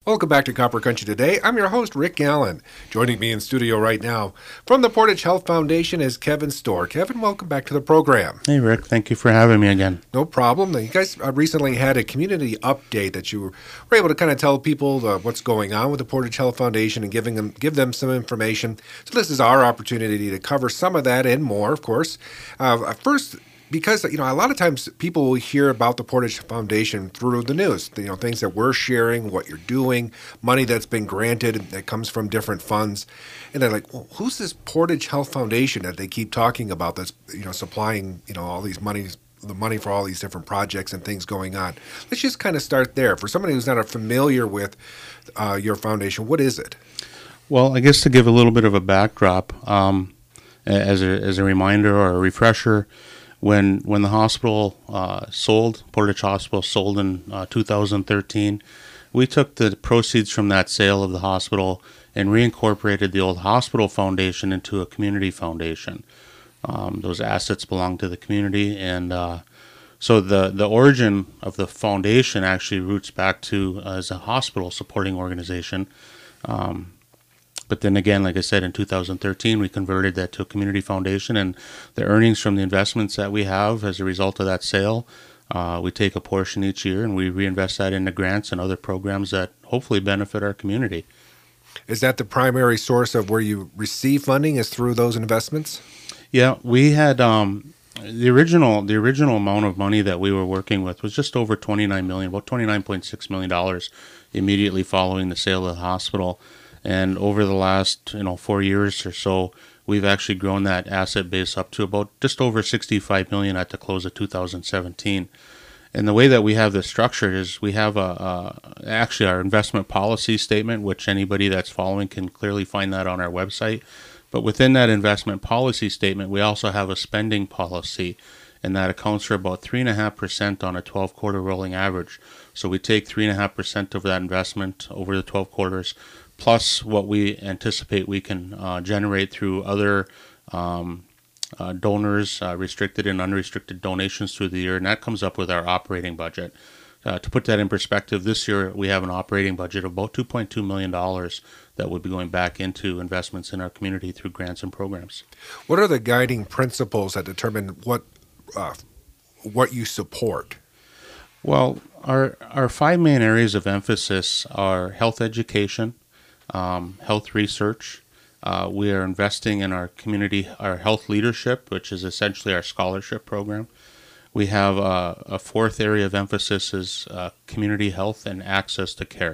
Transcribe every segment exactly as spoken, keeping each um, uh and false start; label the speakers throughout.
Speaker 1: Welcome back to Copper Country Today. I'm your host, Rick Allen. Joining me in studio right now from the Portage Health Foundation is Kevin Storr. Kevin, welcome back to the program.
Speaker 2: Hey, Rick. Thank you for having me again.
Speaker 1: No problem. You guys uh, recently had a community update that you were able to kind of tell people uh, what's going on with the Portage Health Foundation and giving them give them some information. So this is our opportunity to cover some of that and more, of course. Uh, first, Because, you know, a lot of times people will hear about the Portage Foundation through the news, you know, things that we're sharing, what you're doing, money that's been granted that comes from different funds. And they're like, well, who's this Portage Health Foundation that they keep talking about that's, you know, supplying, you know, all these monies, the money for all these different projects and things going on? Let's just kind of start there. For somebody who's not familiar with uh, your foundation, what is it?
Speaker 2: Well, I guess to give a little bit of a backdrop, um, as, a, as a reminder or a refresher, When when the hospital uh, sold, Portage Hospital sold in uh, two thousand thirteen, we took the proceeds from that sale of the hospital and reincorporated the old hospital foundation into a community foundation. Um, those assets belong to the community, and uh, so the, the origin of the foundation actually roots back to uh, as a hospital supporting organization. Um, But then again, like I said, in two thousand thirteen, we converted that to a community foundation, and the earnings from the investments that we have as a result of that sale, uh, we take a portion each year and we reinvest that into grants and other programs that hopefully benefit our community.
Speaker 1: Is that the primary source of where you receive funding, is through those investments?
Speaker 2: Yeah, we had um, the original the original amount of money that we were working with was just over twenty-nine million dollars, about twenty-nine point six million dollars immediately following the sale of the hospital. And over the last, you know, four years or so, we've actually grown that asset base up to about just over sixty-five million dollars at the close of two thousand seventeen. And the way that we have this structured is we have a, a actually our investment policy statement, which anybody that's following can clearly find that on our website. But within that investment policy statement, we also have a spending policy, and that accounts for about three point five percent on a twelve-quarter rolling average. So we take three point five percent of that investment over the twelve quarters, plus what we anticipate we can uh, generate through other um, uh, donors, uh, restricted and unrestricted donations through the year, and that comes up with our operating budget. Uh, to put that in perspective, this year we have an operating budget of about two point two million dollars that would be going back into investments in our community through grants and programs.
Speaker 1: What are the guiding principles that determine what uh, what you support?
Speaker 2: Well, our, our five main areas of emphasis are health education, Um, health research. Uh, we are investing in our community, our health leadership, which is essentially our scholarship program. We have uh, a fourth area of emphasis is uh, community health and access to care.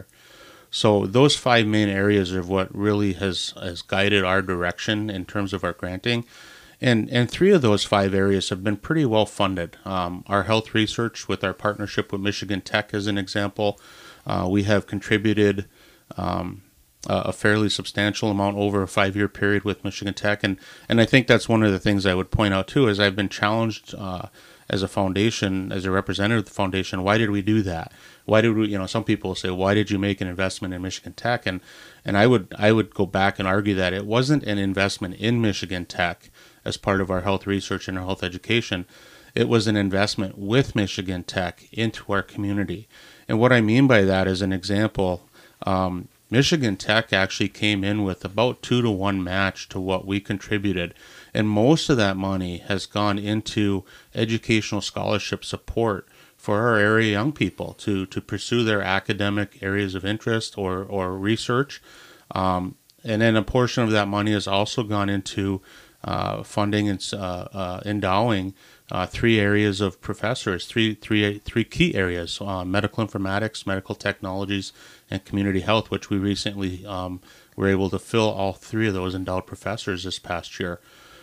Speaker 2: So those five main areas are what really has, has guided our direction in terms of our granting. And and three of those five areas have been pretty well funded. Um, our health research, with our partnership with Michigan Tech as an example, uh, we have contributed um, a fairly substantial amount over a five-year period with Michigan Tech. And, and I think that's one of the things I would point out, too, is I've been challenged uh, as a foundation, as a representative of the foundation, why did we do that? Why did we, you know, some people say, why did you make an investment in Michigan Tech? And and I would I would go back and argue that it wasn't an investment in Michigan Tech as part of our health research and our health education. It was an investment with Michigan Tech into our community. And what I mean by that is an example, um, Michigan Tech actually came in with about two to one match to what we contributed. And most of that money has gone into educational scholarship support for our area young people to, to pursue their academic areas of interest or, or research. Um, and then a portion of that money has also gone into uh, funding and uh, uh, endowing uh, three areas of professors, three, three, three key areas, uh, medical informatics, medical technologies, and community health, which we recently um, were able to fill all three of those endowed professors this past year.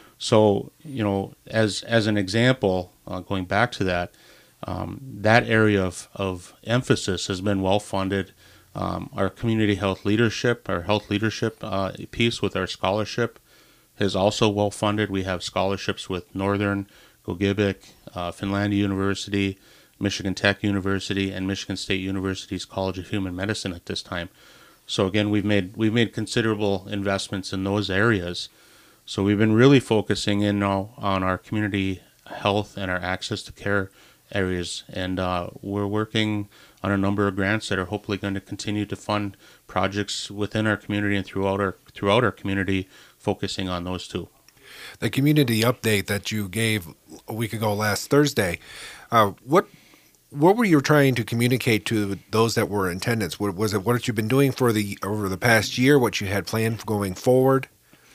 Speaker 2: So, you know, as as an example, uh, going back to that, um, that area of, of emphasis has been well funded. Um, our community health leadership, our health leadership uh, piece with our scholarship is also well funded. We have scholarships with Northern, Gogebic, uh, Finlandia University, Michigan Tech University, and Michigan State University's College of Human Medicine at this time. So again, we've made we've made considerable investments in those areas. So we've been really focusing in now on our community health and our access to care areas, and uh, we're working on a number of grants that are hopefully going to continue to fund projects within our community and throughout our throughout our community, focusing on those two.
Speaker 1: The community update that you gave a week ago last Thursday, uh, what what were you trying to communicate to those that were in attendance? What, was it what you've been doing for the over the past year? What you had planned for going forward?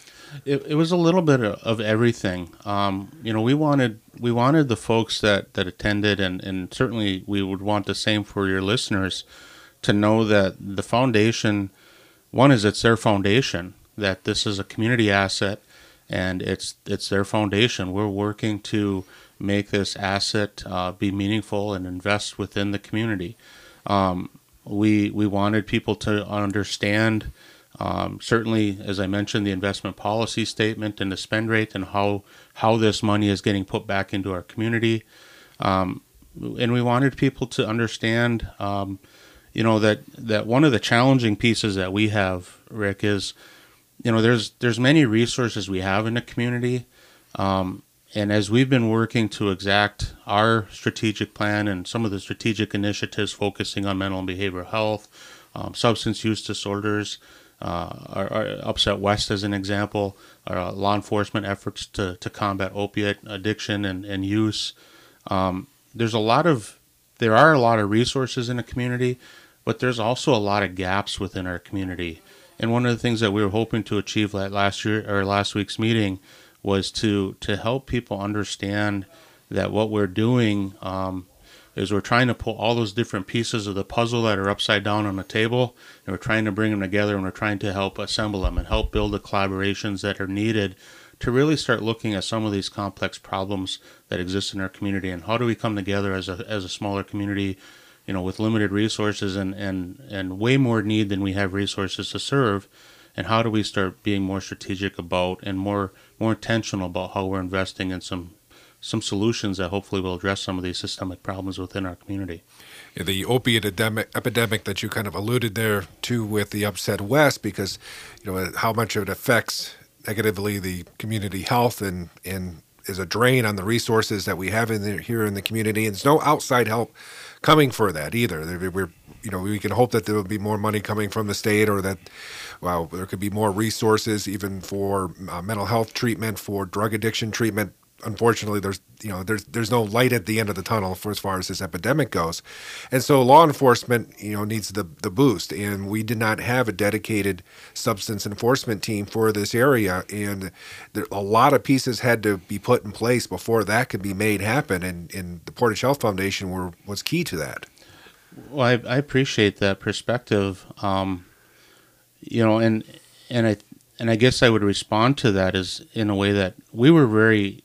Speaker 2: It, it was a little bit of, of everything. Um, you know, we wanted we wanted the folks that, that attended, and, and certainly we would want the same for your listeners, to know that the foundation, one is it's their foundation, that this is a community asset, and it's it's their foundation. We're working to make this asset uh, be meaningful and invest within the community. Um, we we wanted people to understand. Um, certainly, as I mentioned, the investment policy statement and the spend rate, and how how this money is getting put back into our community. Um, and we wanted people to understand, um, you know, that, that one of the challenging pieces that we have, Rick, is, you know, there's there's many resources we have in the community. Um, and as we've been working to exact our strategic plan and some of the strategic initiatives focusing on mental and behavioral health, um, substance use disorders, Uh, our, our Upset West, as an example, our uh, law enforcement efforts to, to combat opiate addiction and, and use. Um, there's a lot of, there are a lot of resources in the community, but there's also a lot of gaps within our community. And one of the things that we were hoping to achieve last year or last week's meeting was to to help people understand that what we're doing um, is we're trying to pull all those different pieces of the puzzle that are upside down on the table, and we're trying to bring them together, and we're trying to help assemble them and help build the collaborations that are needed to really start looking at some of these complex problems that exist in our community, and how do we come together as a as a smaller community, you know, with limited resources and, and, and way more need than we have resources to serve, and how do we start being more strategic about and more more intentional about how we're investing in some some solutions that hopefully will address some of these systemic problems within our community.
Speaker 1: Yeah, the opiate epidemic, epidemic that you kind of alluded there to with the Upset West, because you know how much it affects negatively the community health and and is a drain on the resources that we have in the, here in the community. And there's no outside help coming for that either. We're you know we can hope that there will be more money coming from the state, or that well there could be more resources even for uh, mental health treatment, for drug addiction treatment. Unfortunately, there's you know there's there's no light at the end of the tunnel for as far as this epidemic goes, and so law enforcement you know needs the the boost. And we did not have a dedicated substance enforcement team for this area, and there, a lot of pieces had to be put in place before that could be made happen. And, and the Portage Health Foundation were was key to that.
Speaker 2: Well, I, I appreciate that perspective, um, you know, and and I and I guess I would respond to that is in a way that we were very.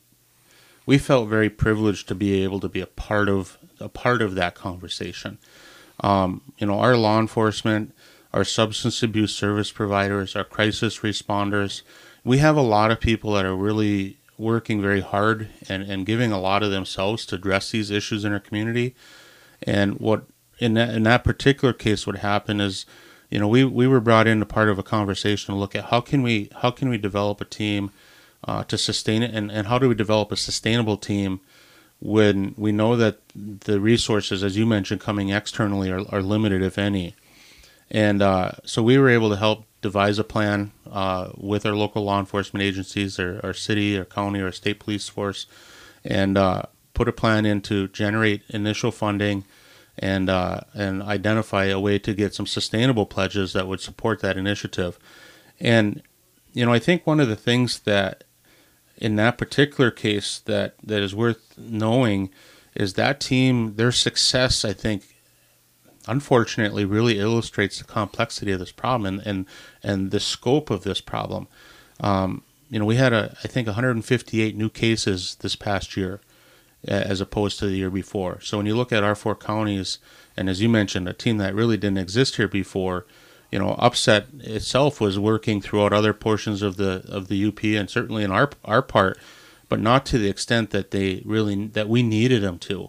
Speaker 2: We felt very privileged to be able to be a part of a part of that conversation. Um, you know, our law enforcement, our substance abuse service providers, our crisis responders, we have a lot of people that are really working very hard and, and giving a lot of themselves to address these issues in our community. And what in that, in that particular case, what happened is, you know, we, we were brought in a part of a conversation to look at how can we how can we develop a team Uh, to sustain it, and, and how do we develop a sustainable team when we know that the resources, as you mentioned, coming externally are, are limited, if any. And uh, so we were able to help devise a plan uh, with our local law enforcement agencies, our, our city, our county, our state police force, and uh, put a plan in to generate initial funding and uh, and identify a way to get some sustainable pledges that would support that initiative. And, you know, I think one of the things that in that particular case that, that is worth knowing is that team, their success, I think, unfortunately, really illustrates the complexity of this problem and, and, and the scope of this problem. Um, you know, we had, a, I think, one hundred fifty-eight new cases this past year as opposed to the year before. So when you look at our four counties, and as you mentioned, a team that really didn't exist here before, you know, Upset itself was working throughout other portions of the of the U P and certainly in our our part, but not to the extent that they really that we needed them to.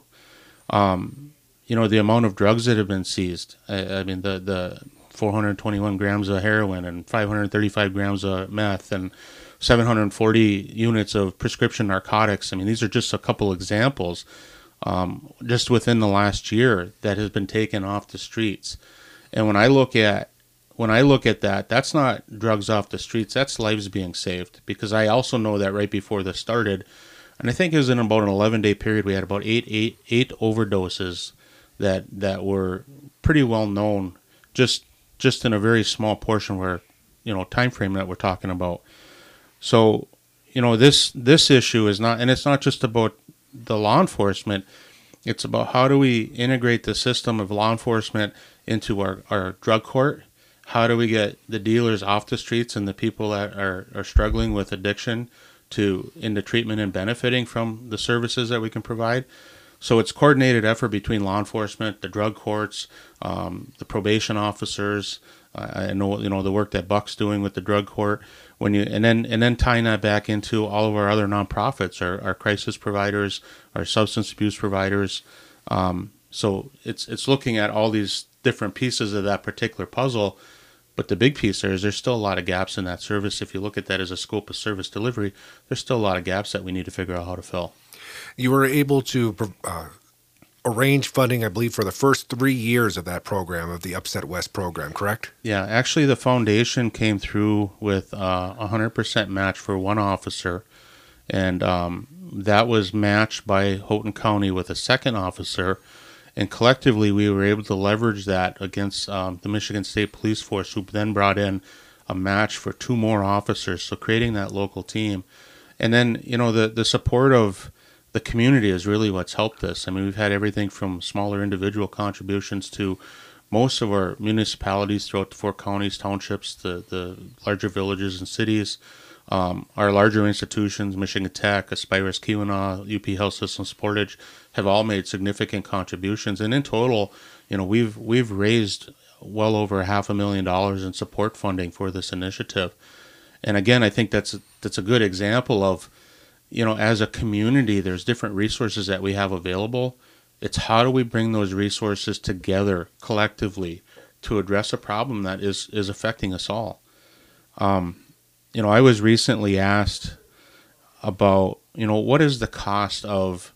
Speaker 2: Um, you know, the amount of drugs that have been seized. I, I mean, the the four hundred twenty-one grams of heroin and five hundred thirty-five grams of meth and seven hundred forty units of prescription narcotics. I mean, these are just a couple examples um, just within the last year that has been taken off the streets. And when I look at when I look at that, that's not drugs off the streets. That's lives being saved. Because I also know that right before this started, and I think it was in about an eleven-day period, we had about eight, eight, eight overdoses that that were pretty well known, just just in a very small portion where, you know, time frame that we're talking about. So, you know, this this issue is not, and it's not just about the law enforcement. It's about how do we integrate the system of law enforcement into our, our drug court. How do we get the dealers off the streets and the people that are, are struggling with addiction to into treatment and benefiting from the services that we can provide? So it's coordinated effort between law enforcement, the drug courts, um, the probation officers. Uh, I know you know the work that Buck's doing with the drug court. When you and then and then tying that back into all of our other nonprofits, our, our crisis providers, our substance abuse providers. Um, so it's it's looking at all these different pieces of that particular puzzle. But the big piece there is there's still a lot of gaps in that service. If you look at that as a scope of service delivery, there's still a lot of gaps that we need to figure out how to fill.
Speaker 1: You were able to uh, arrange funding, I believe, for the first three years of that program, of the Upset West program, correct?
Speaker 2: Yeah, actually the foundation came through with uh, a one hundred percent match for one officer, and um, that was matched by Houghton County with a second officer. And collectively, we were able to leverage that against um, the Michigan State Police Force, who then brought in a match for two more officers, so creating that local team. And then, you know, the, the support of the community is really what's helped this. I mean, we've had everything from smaller individual contributions to most of our municipalities throughout the four counties, townships, the, the larger villages and cities. Um, our larger institutions, Michigan Tech, Aspirus, Keweenaw, U P Health Systems, Portage, have all made significant contributions. And in total, you know, we've we've raised well over half a million dollars in support funding for this initiative. And again, I think that's that's a good example of, you know, as a community, there's different resources that we have available. It's how do we bring those resources together collectively to address a problem that is is affecting us all. Um, You know, I was recently asked about, you know, what is the cost of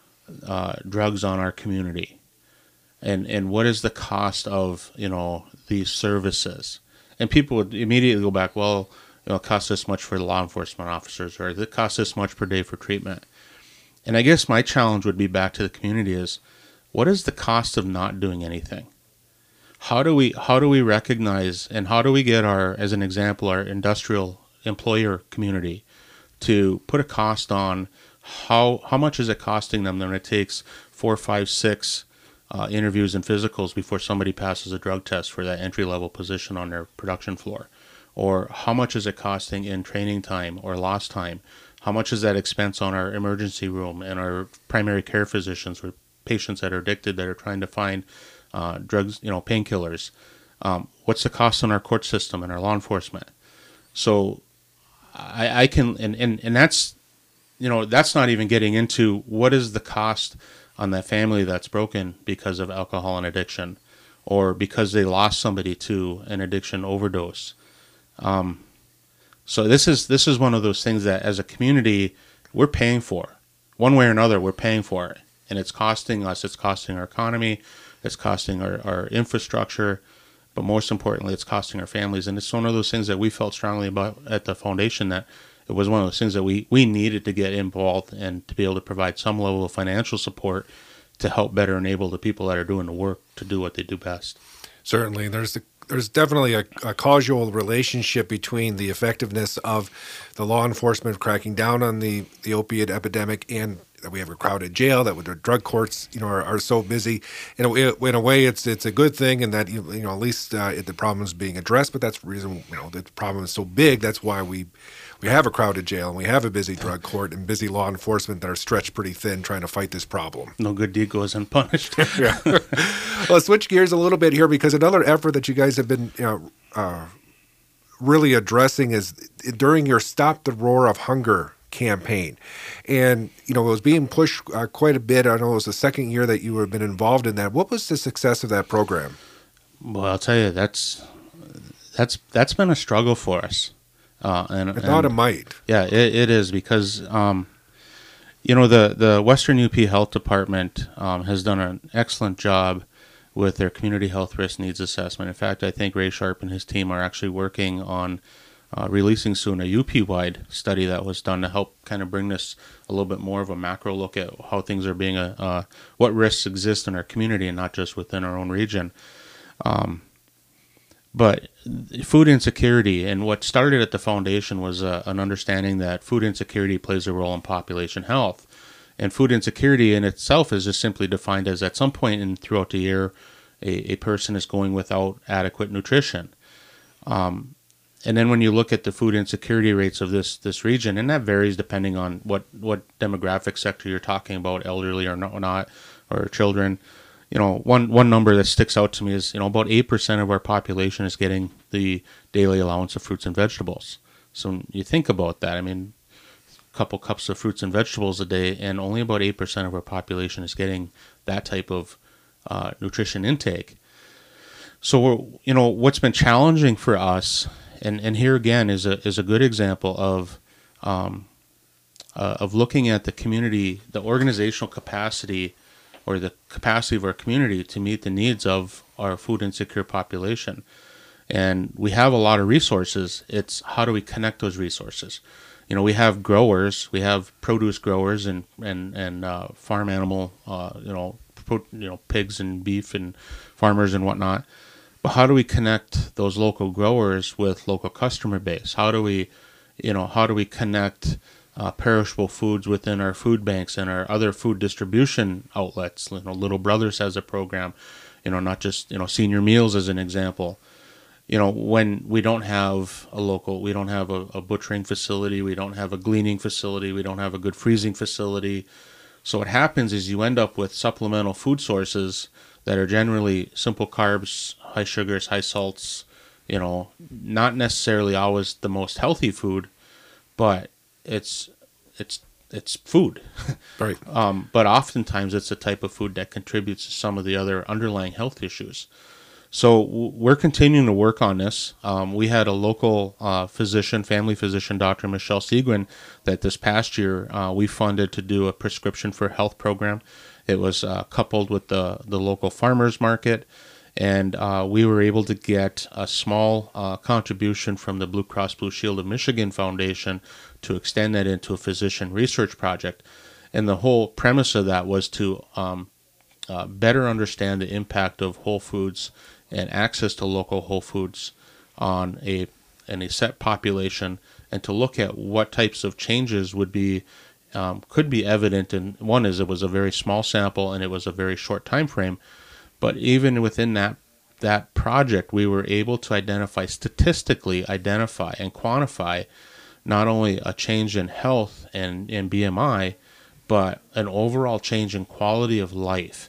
Speaker 2: uh, drugs on our community? And and what is the cost of, you know, these services? And people would immediately go back, well, you know, it costs this much for the law enforcement officers, or it costs this much per day for treatment. And I guess my challenge would be back to the community is, what is the cost of not doing anything? How do we how do we recognize, and how do we get our, as an example, our industrial employer community to put a cost on how how much is it costing them when it takes four, five, six uh, interviews and physicals before somebody passes a drug test for that entry level position on their production floor, or how much is it costing in training time or lost time? How much is that expense on our emergency room and our primary care physicians or patients that are addicted that are trying to find uh, drugs, you know, painkillers? Um, what's the cost on our court system and our law enforcement? So I, I can, and, and, and that's, you know, that's not even getting into what is the cost on that family that's broken because of alcohol and addiction, or because they lost somebody to an addiction overdose. Um, so this is this is one of those things that as a community we're paying for, one way or another. We're paying for it, and it's costing us. It's costing our economy. It's costing our, our infrastructure. But most importantly, it's costing our families. And it's one of those things that we felt strongly about at the foundation, that it was one of those things that we, we needed to get involved and to be able to provide some level of financial support to help better enable the people that are doing the work to do what they do best.
Speaker 1: Certainly. There's the, there's definitely a, a causal relationship between the effectiveness of the law enforcement cracking down on the, the opiate epidemic, and that we have a crowded jail, that the drug courts, you know, are, are so busy. In a, in a way, it's it's a good thing, and that, you know, at least uh, the problem is being addressed. But that's the reason, you know, the problem is so big. That's why we we have a crowded jail, and we have a busy drug court and busy law enforcement that are stretched pretty thin trying to fight this problem.
Speaker 2: No good deed goes unpunished.
Speaker 1: Yeah. Well, let's switch gears a little bit here, because another effort that you guys have been, you know, uh, really addressing is during your Stop the Roar of Hunger campaign. And, you know, it was being pushed uh, quite a bit. I know it was the second year that you have been involved in that. What was the success of that program?
Speaker 2: Well, I'll tell you, that's that's that's been a struggle for us. Uh, and,
Speaker 1: It's not
Speaker 2: and,
Speaker 1: a might.
Speaker 2: Yeah, it, it is, because, um, You know, the, the Western U P Health Department um, has done an excellent job with their community health risk needs assessment. In fact, I think Ray Sharp and his team are actually working on uh, releasing soon a U P-wide study that was done to help kind of bring this a little bit more of a macro look at how things are being, uh, uh, what risks exist in our community and not just within our own region. Um, but food insecurity, and what started at the foundation was uh, an understanding that food insecurity plays a role in population health. And food insecurity in itself is just simply defined as at some point in throughout the year, a, a person is going without adequate nutrition. Um, and then when you look at the food insecurity rates of this this region, and that varies depending on what, what demographic sector you're talking about, elderly or not, or children. You know, one, one number that sticks out to me is, you know, about eight percent of our population is getting the daily allowance of fruits and vegetables. So you think about that. I mean, a couple cups of fruits and vegetables a day, and only about eight percent of our population is getting that type of uh, nutrition intake. So, we're, you know, what's been challenging for us, and, and here again is a is a good example of um, uh, of looking at the community, the organizational capacity, or the capacity of our community to meet the needs of our food insecure population. And we have a lot of resources. It's how do we connect those resources? You know, we have growers, we have produce growers and and and uh, farm animal, uh, you know, pro, you know, pigs and beef and farmers and whatnot. But how do we connect those local growers with local customer base? How do we, you know, how do we connect Uh, perishable foods within our food banks and our other food distribution outlets? You know, Little Brothers has a program, you know, not just, you know, senior meals as an example. You know, when we don't have a local, we don't have a, a butchering facility, we don't have a gleaning facility, we don't have a good freezing facility. So what happens is you end up with supplemental food sources that are generally simple carbs, high sugars, high salts, you know, not necessarily always the most healthy food, but it's it's it's food.
Speaker 1: Right.
Speaker 2: Um, but oftentimes it's a type of food that contributes to some of the other underlying health issues. So w- we're continuing to work on this. Um, we had a local uh, physician, family physician, Doctor Michelle Seguin, that this past year uh, we funded to do a prescription for health program. It was uh, coupled with the, the local farmers market. And uh, we were able to get a small uh, contribution from the Blue Cross Blue Shield of Michigan Foundation to extend that into a physician research project. And the whole premise of that was to um, uh, better understand the impact of whole foods and access to local whole foods on a, in a set population, and to look at what types of changes would be um, could be evident. And one is it was a very small sample and it was a very short time frame. But even within that that project, we were able to identify, statistically identify and quantify not only a change in health and in B M I, but an overall change in quality of life.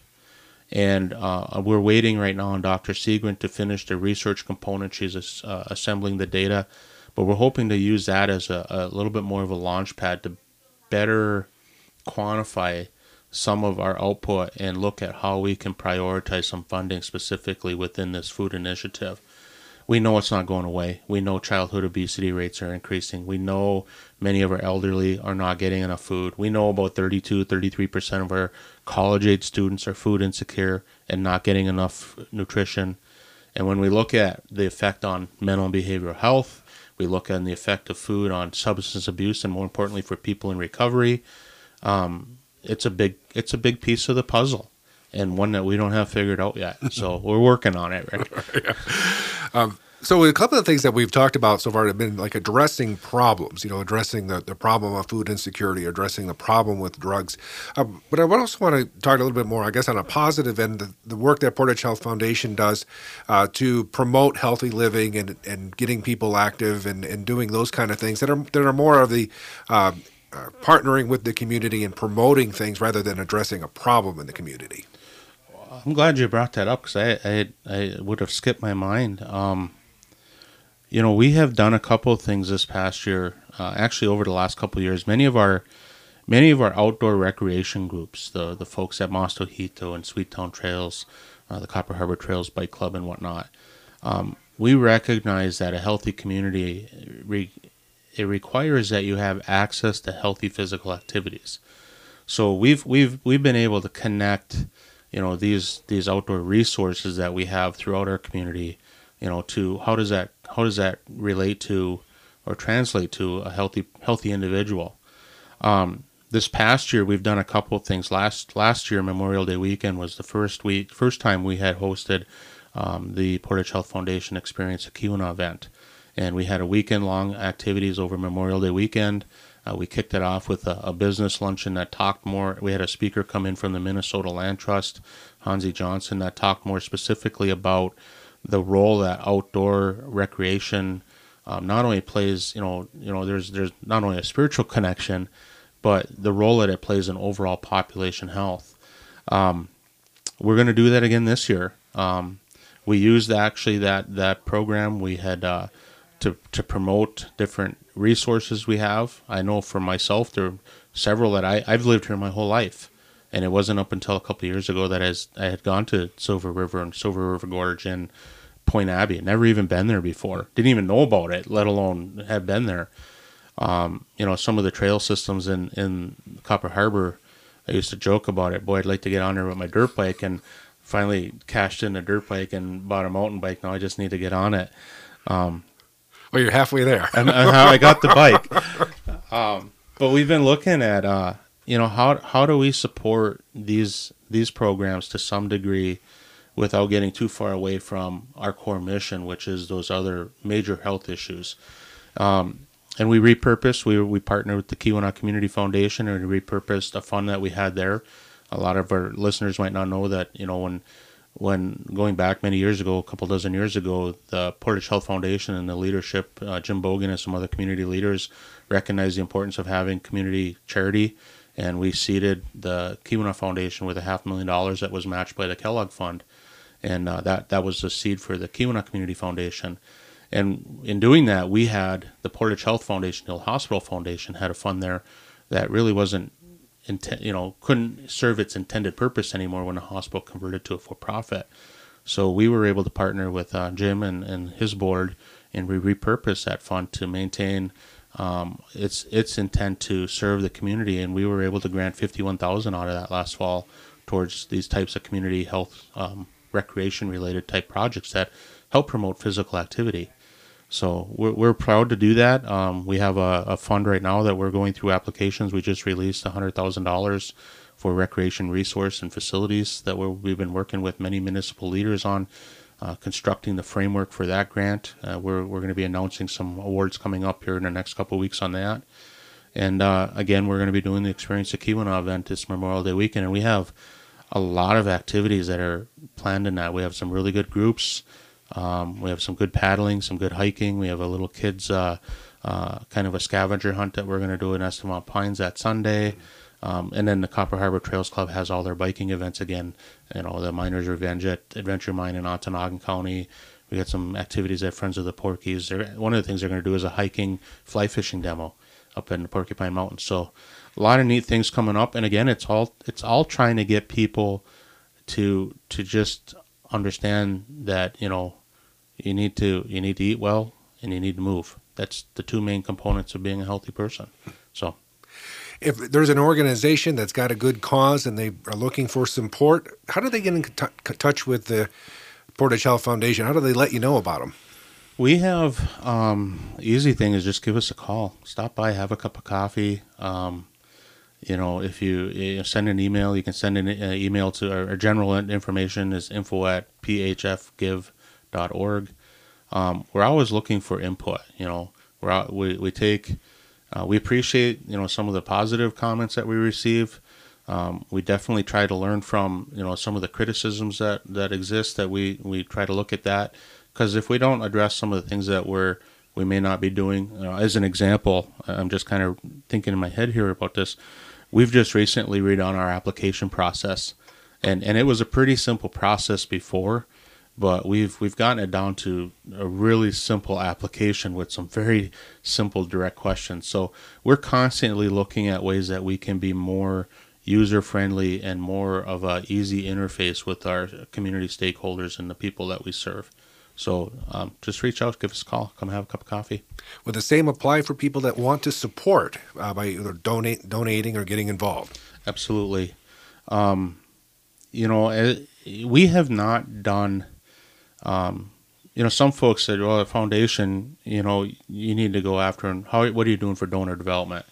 Speaker 2: And uh, we're waiting right now on Doctor Seguin to finish the research component. She's uh, assembling the data, but we're hoping to use that as a, a little bit more of a launch pad to better quantify some of our output and look at how we can prioritize some funding specifically within this food initiative. We know it's not going away. We know childhood obesity rates are increasing. We know many of our elderly are not getting enough food. We know about thirty-two, thirty-three percent of our college-age students are food insecure and not getting enough nutrition. And when we look at the effect on mental and behavioral health, we look at the effect of food on substance abuse, and more importantly for people in recovery, um, it's a big it's a big piece of the puzzle, and one that we don't have figured out yet. So we're working on it, Rick.
Speaker 1: Yeah. Um, so a couple of things that we've talked about so far have been like addressing problems, you know, addressing the, the problem of food insecurity, addressing the problem with drugs. Um, but I also want to talk a little bit more, I guess, on a positive end, the, the work that Portage Health Foundation does uh, to promote healthy living and, and getting people active and, and doing those kind of things that are that are more of the uh, uh, partnering with the community and promoting things rather than addressing a problem in the community.
Speaker 2: I'm glad you brought that up, because I, I I would have skipped my mind. Um, you know, we have done a couple of things this past year. Uh, actually, over the last couple of years, many of our many of our outdoor recreation groups, the the folks at Mosto-Hito and Sweet Town Trails, uh, the Copper Harbor Trails Bike Club, and whatnot, um, we recognize that a healthy community re- it requires that you have access to healthy physical activities. So we've we've we've been able to connect, you know, these these outdoor resources that we have throughout our community, you know, to how does that how does that relate to or translate to a healthy healthy individual. Um, this past year, we've done a couple of things. Last last year, Memorial Day weekend was the first week first time we had hosted um, the Portage Health Foundation Experience a Keweenaw event, and we had a weekend long activities over Memorial Day weekend. Uh, we kicked it off with a, a business luncheon that talked more. We had a speaker come in from the Minnesota Land Trust, Hansi Johnson, that talked more specifically about the role that outdoor recreation um, not only plays. You know, you know, there's there's not only a spiritual connection, but the role that it plays in overall population health. Um, we're going to do that again this year. Um, we used actually that that program. We had uh, to to promote different resources we have. I know for myself, there are several that I, I've lived here my whole life. And it wasn't up until a couple of years ago that as I had gone to Silver River and Silver River Gorge and Point Abbey. I'd never even been there before. Didn't even know about it, let alone have been there. Um, you know, some of the trail systems in, in Copper Harbor, I used to joke about it. Boy, I'd like to get on there with my dirt bike, and finally cashed in a dirt bike and bought a mountain bike. Now I just need to get on it. Um,
Speaker 1: Well, you're halfway there.
Speaker 2: and, and how I got the bike. Um, but we've been looking at, uh, you know, how how do we support these these programs to some degree without getting too far away from our core mission, which is those other major health issues. Um, and we repurposed, we we partnered with the Keweenaw Community Foundation, and we repurposed a fund that we had there. A lot of our listeners might not know that, you know, when when going back many years ago, a couple dozen years ago, the Portage Health Foundation and the leadership, uh, Jim Bogan and some other community leaders, recognized the importance of having community charity, and we seeded the Keweenaw Foundation with a half million dollars that was matched by the Kellogg Fund, and uh, that that was the seed for the Keweenaw Community Foundation. And in doing that, we had the Portage Health Foundation, Hill Hospital Foundation, had a fund there that really wasn't Intent, you know, couldn't serve its intended purpose anymore when the hospital converted to a for-profit. So we were able to partner with uh, Jim and, and his board, and we repurposed that fund to maintain um, its its intent to serve the community. And we were able to grant fifty-one thousand dollars out of that last fall towards these types of community health, um, recreation-related type projects that help promote physical activity. So we're, we're proud to do that. Um, we have a, a fund right now that we're going through applications. We just released one hundred thousand dollars for recreation resource and facilities that we're, we've been working with many municipal leaders on, uh, constructing the framework for that grant. Uh, we're we're going to be announcing some awards coming up here in the next couple of weeks on that. And uh, again, we're going to be doing the Experience of Keweenaw event this Memorial Day weekend, and we have a lot of activities that are planned in that. We have some really good groups. Um, we have some good paddling, some good hiking. We have a little kids, uh, uh, kind of a scavenger hunt that we're going to do in Estamont Pines that Sunday. Um, and then the Copper Harbor Trails Club has all their biking events again. You know, the Miners Revenge at Adventure Mine in Ontonagon County. We got some activities at Friends of the Porkies. They're, one of the things they're going to do is a hiking, fly fishing demo up in the Porcupine Mountains. So a lot of neat things coming up. And again, it's all it's all trying to get people to to just understand that, you know, you need to you need to eat well and you need to move. That's the two main components of being a healthy person. So
Speaker 1: if there's an organization that's got a good cause and they are looking for support, how do they get in t- touch with the Portage Health Foundation? How do they let you know about them?
Speaker 2: We have, um, easy thing is just give us a call. Stop by, have a cup of coffee. Um, you know, if you, you send an email, you can send an uh, email to our, our general information is info at p h f give dot org. Um, we're always looking for input. You know, we're out, we, we take, uh, we appreciate, you know, some of the positive comments that we receive. Um, we definitely try to learn from, you know, some of the criticisms that, that exist, that we, we try to look at that. Because if we don't address some of the things that we're, we may not be doing, uh, as an example, I'm just kind of thinking in my head here about this. We've just recently redone our application process, and, and it was a pretty simple process before, but we've we've gotten it down to a really simple application with some very simple, direct questions. So we're constantly looking at ways that we can be more user-friendly and more of a easy interface with our community stakeholders and the people that we serve. So um, just reach out, give us a call, come have a cup of coffee.
Speaker 1: Would the same apply for people that want to support uh, by either donate, donating or getting involved?
Speaker 2: absolutely. Um, you know, eh, we have not done. Um, you know, some folks said, "Well, a foundation, you know, you need to go after, and how? What are you doing for donor development?"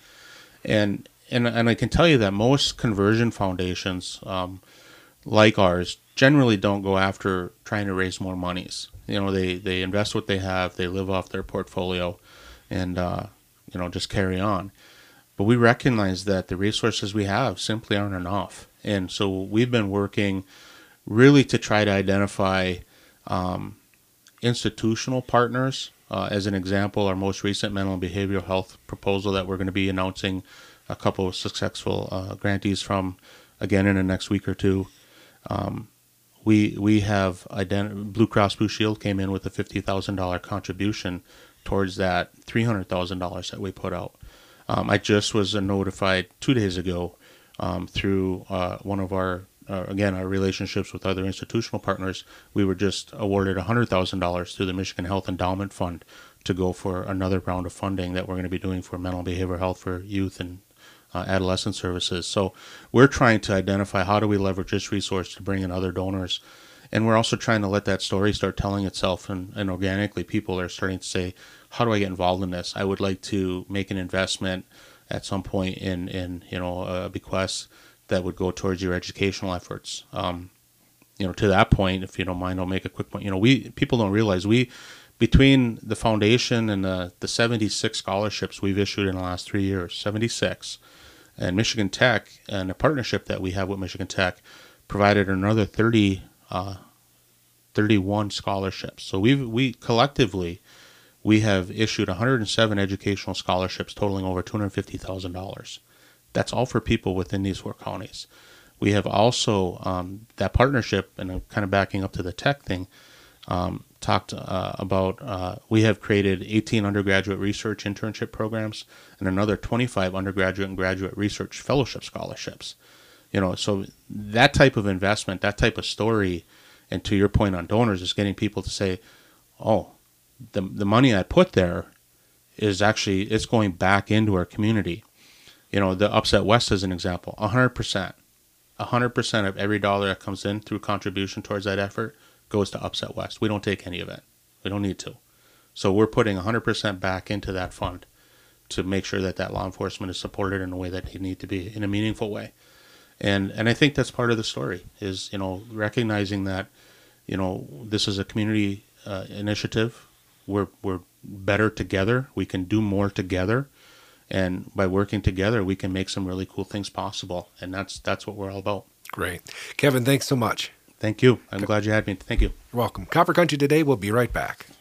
Speaker 2: And and and I can tell you that most conversion foundations, um, like ours, generally don't go after trying to raise more monies. You know, they they invest what they have, they live off their portfolio, and uh, you know, just carry on. But we recognize that the resources we have simply aren't enough, and so we've been working really to try to identify um, institutional partners. Uh, as an example, our most recent mental and behavioral health proposal that we're going to be announcing a couple of successful uh, grantees from again in the next week or two. Um, we we have ident- Blue Cross Blue Shield came in with a fifty thousand dollars contribution towards that three hundred thousand dollars that we put out. Um, I just was notified two days ago um, through uh, one of our Uh, again, our relationships with other institutional partners. We were just awarded one hundred thousand dollars through the Michigan Health Endowment Fund to go for another round of funding that we're going to be doing for mental and behavioral health for youth and uh, adolescent services. So we're trying to identify how do we leverage this resource to bring in other donors. And we're also trying to let that story start telling itself, and, and organically people are starting to say, how do I get involved in this? I would like to make an investment at some point in, in you know, a bequest that would go towards your educational efforts. Um, you know, to that point, if you don't mind, I'll make a quick point. You know, we people don't realize we, between the foundation and the, the seventy-six scholarships we've issued in the last three years, seventy-six, and Michigan Tech and a partnership that we have with Michigan Tech provided another thirty, uh, thirty-one scholarships. So we've we collectively we have issued one hundred seven educational scholarships totaling over two hundred fifty thousand dollars. That's all for people within these four counties. We have also, um, that partnership, and I'm kind of backing up to the tech thing, um, talked uh, about, uh, we have created eighteen undergraduate research internship programs and another twenty-five undergraduate and graduate research fellowship scholarships. You know, so that type of investment, that type of story, and to your point on donors, is getting people to say, oh, the the money I put there is actually, it's going back into our community. You know, the Upset West is an example, one hundred percent. one hundred percent of every dollar that comes in through contribution towards that effort goes to Upset West. We don't take any of it. We don't need to. So we're putting one hundred percent back into that fund to make sure that that law enforcement is supported in a way that they need to be, in a meaningful way. And and I think that's part of the story is, you know, recognizing that, you know, this is a community uh, initiative. We're, we're better together. We can do more together. And by working together, we can make some really cool things possible. And that's that's what we're all about.
Speaker 1: Great. Kevin, thanks so much.
Speaker 2: Thank you. I'm glad you had me. Thank you.
Speaker 1: You're welcome. Copper Country Today will be right back.